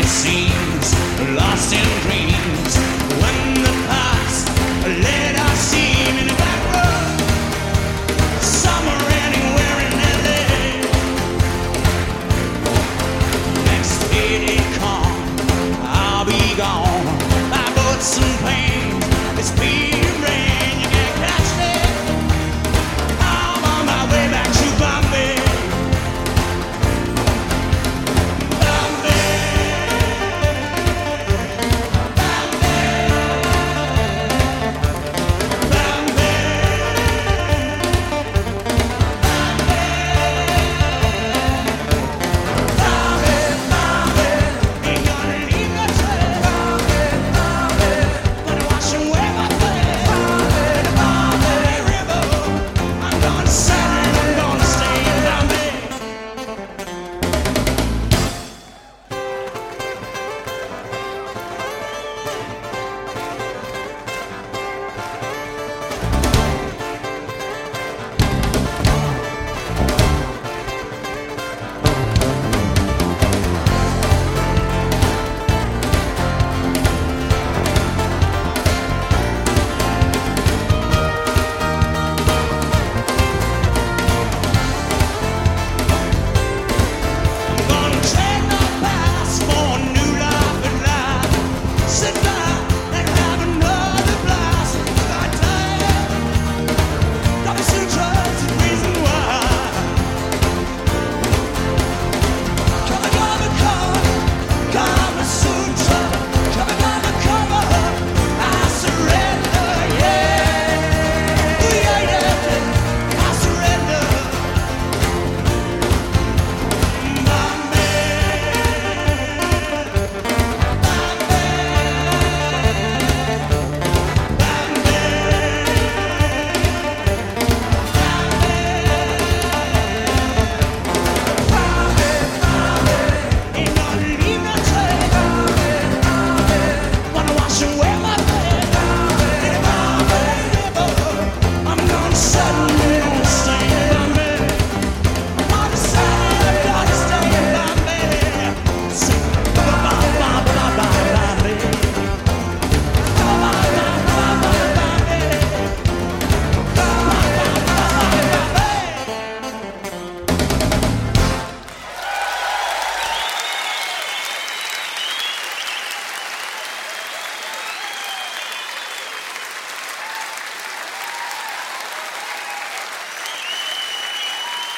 seems lost in dreams. When the past led us seem in the back road, somewhere anywhere in LA. Next payday come, I'll be gone. My boots and pain, it's being rain. You can't catch me. I'm on my way back to Bombay.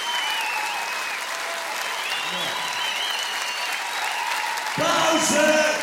Bowser!